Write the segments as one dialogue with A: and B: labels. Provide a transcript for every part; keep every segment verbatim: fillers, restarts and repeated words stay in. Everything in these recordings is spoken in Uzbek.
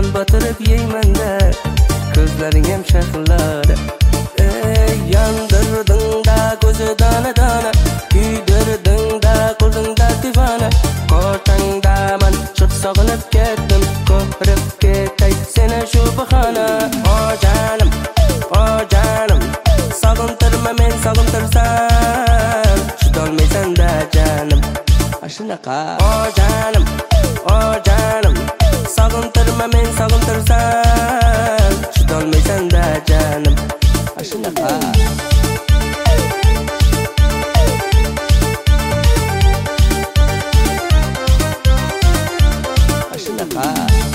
A: batırıp yeymanda ko'zlaring ham shaqilladi. Ey yondirding da ko'zi dana dana, kuydirding da qo'lingda divana. Qo'rqingda men chiq sog'inib ketdim, ko'rib ketay seni shu bahona. O jonim, o jonim, sog'intirma men sog'intirsam, chidolmaysan da jonim. Ashunaqa o jonim, o jonim, sog'intirma men sog'intirsam, chidolmaysan da jonim. Ashunaqa Ashunaqa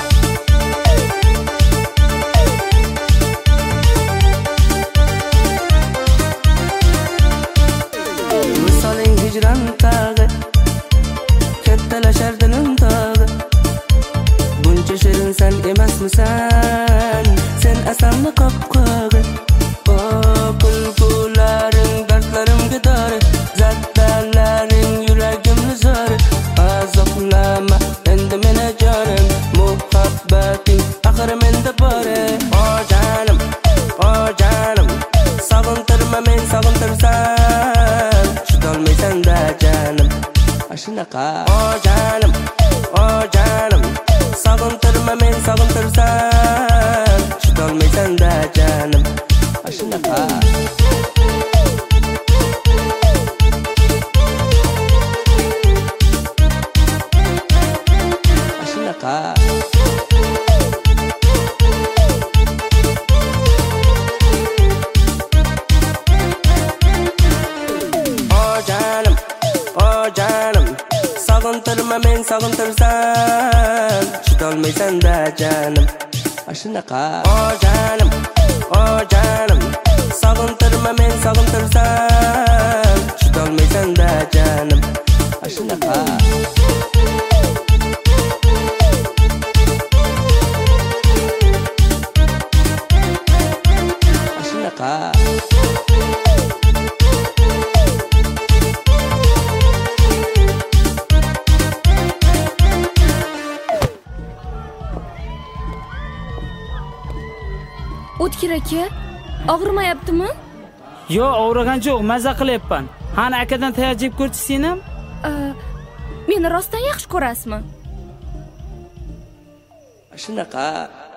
A: Misoling hijron tag'i, kattalashar dilim tag'i. Buncha shirin sen emasmisan, sen asamni qopqog'i. O bulbularing dardlarimga dori, zaddalaring yuragimni zori. Azoblama endi meni jonim, muhabbating axir menda bor. O jonim, o jonim, sog'intirma men sog'intirsam, chidolmaysan da jonim. Ashunaqa o jonim, o jonim, sog'intirma men sog'intirsam, chidolmaysan da jonim. Ashunaqa Ashunaqa O jonim, o jonim, sog'intirma men sog'intirsam, chidolmaysan da jonim. Ashunaqa o jonim, o jonim, sog'intirma men sog'intirsam, chidolmaysan da jonim. Ashunaqa Ashunaqa
B: O'tkir aka, og'rimayaptimi?
C: Yo, og'rigan yo'q, maza qilyapman. Qani akadan tayyor jeb ko'rchi sen ham?
B: Meni rostdan yaxshi ko'rasizmi?
A: Shunaqa